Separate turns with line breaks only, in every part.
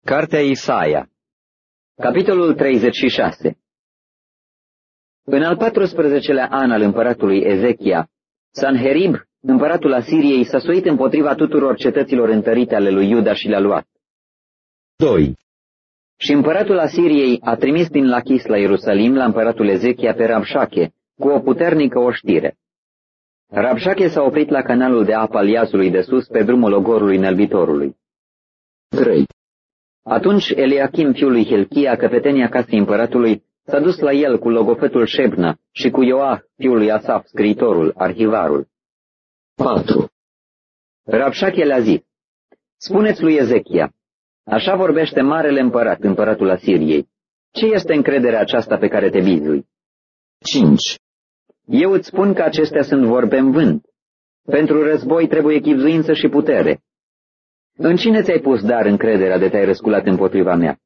Cartea Isaia, capitolul 36. În al 14-lea an al împăratului Ezechia, Sanherib, împăratul Asiriei, s-a suit împotriva tuturor cetăților întărite ale lui Iuda și le-a luat. 2. Și împăratul Asiriei a trimis din Lachis la Ierusalim la împăratul Ezechia pe Rabșache, cu o puternică oștire. Rabșache s-a oprit la canalul de apă al Iazului de sus, pe drumul ogorului înălbitorului. 3. Atunci Eliachim, fiul lui Hilchia, căpetenia casei împăratului, s-a dus la el cu logofetul Șebna și cu Ioah, fiul lui Asaf, scriitorul, arhivarul. 4. Rabșache le-a zis: spuneți lui Ezechia, așa vorbește marele împărat, împăratul Asiriei. Ce este încrederea aceasta pe care te bizui? 5. Eu îți spun că acestea sunt vorbe în vânt. Pentru război trebuie chibzuință și putere. În cine ți-ai pus dar încrederea de te-ai răsculat împotriva mea?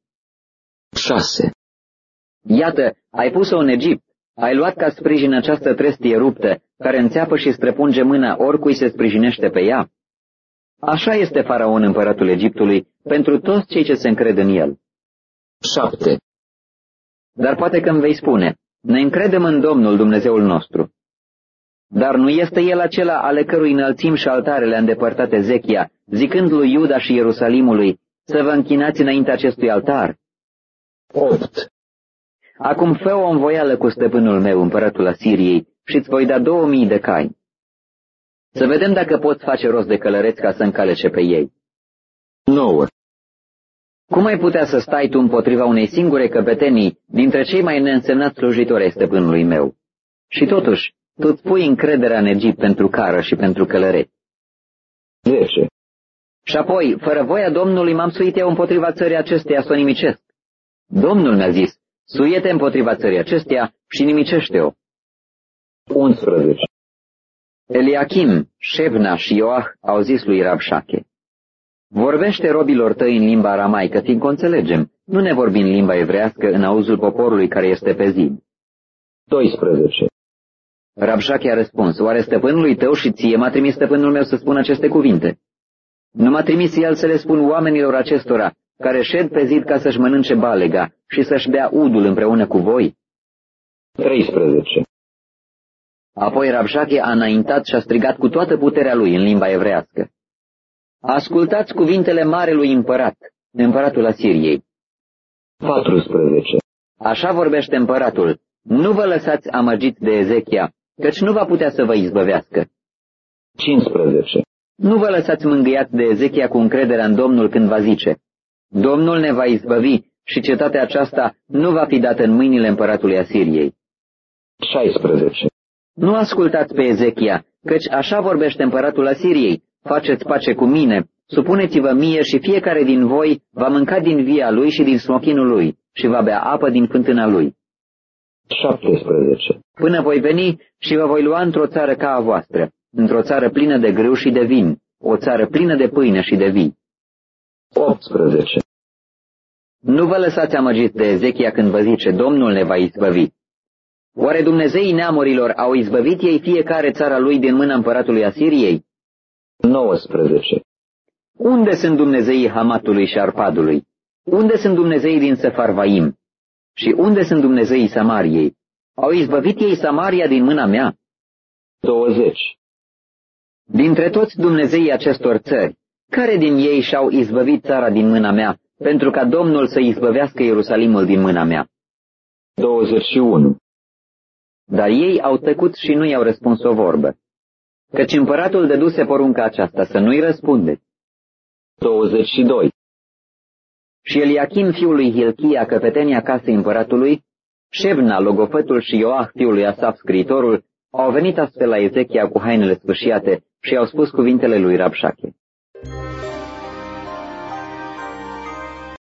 6. Iată, ai pus-o în Egipt, ai luat ca sprijin această trestie ruptă, care înțeapă și străpunge mâna oricui se sprijinește pe ea. Așa este Faraon, împăratul Egiptului, pentru toți cei ce se încred în el. 7. Dar poate că îmi vei spune, ne încredem în Domnul Dumnezeul nostru. Dar nu este el acela ale cărui înălțim și altare le-a îndepărtat Ezechia, zicând lui Iuda și Ierusalimului, să vă închinați înaintea acestui altar? 8. Acum fă o învoială cu stăpânul meu, împăratul Asiriei, și îți voi da 2000 de cai. Să vedem dacă poți face rost de călăreți ca să încalece pe ei. 9. Cum ai putea să stai tu împotriva unei singure căpetenii dintre cei mai neînsemnați slujitori ai stăpânului meu? Și totuși, tu îți pui încrederea în Egipt pentru cară și pentru călăreți. 10. Și apoi, fără voia Domnului, m-am suit eu împotriva țării acesteia să o nimicesc. Domnul mi-a zis, suie-te împotriva țării acesteia și nimicește-o. 11. Eliachim, Șebna și Ioah au zis lui Rabșache: vorbește robilor tăi în limba aramaică, fiindcă înțelegem, nu ne vorbi în limba evrească în auzul poporului care este pe zid. 12. Rabșache a răspuns: oare stăpânului tău și ție m-a trimis stăpânul meu să spun aceste cuvinte? Nu m-a trimis el să le spun oamenilor acestora, care șed pe zid ca să-și mănânce balega și să-și bea udul împreună cu voi? 13. Apoi Rabșache a înaintat și a strigat cu toată puterea lui în limba evrească: ascultați cuvintele marelui împărat, împăratul Asiriei. 14. Așa vorbește împăratul: nu vă lăsați amăgiți de Ezechia, căci nu va putea să vă izbăvească. 15. Nu vă lăsați mângâiați de Ezechia cu încrederea în Domnul când va zice: Domnul ne va izbăvi și cetatea aceasta nu va fi dată în mâinile împăratului Asiriei. 16. Nu ascultați pe Ezechia, căci așa vorbește împăratul Asiriei: faceți pace cu mine, supuneți-vă mie și fiecare din voi va mânca din via lui și din smochinul lui și va bea apă din fântâna lui. 17. Până voi veni și vă voi lua într-o țară ca a voastră, într-o țară plină de grâu și de vin, o țară plină de pâine și de vii. 18. Nu vă lăsați amăgiți de Ezechia când vă zice: Domnul ne va izbăvi. Oare Dumnezeii neamurilor au izbăvit ei fiecare țara lui din mâna împăratului Asiriei? 19. Unde sunt Dumnezeii Hamatului și Arpadului? Unde sunt Dumnezeii din Sefarvaim? Și unde sunt Dumnezeii Samariei? Au izbăvit ei Samaria din mâna mea? 20. Dintre toți Dumnezeii acestor țări, care din ei și-au izbăvit țara din mâna mea, pentru ca Domnul să izbăvească Ierusalimul din mâna mea? 21. Dar ei au tăcut și nu i-au răspuns o vorbă, căci împăratul dăduse porunca aceasta să nu-i răspundeți. 22. Și Eliachim, fiul lui Hilchia, căpetenia casei împăratului, Șebna, logofătul și Ioah, fiul lui Asaf, scriitorul, au venit astfel la Ezechia cu hainele sfâșiate și i-au spus cuvintele lui Rabșache: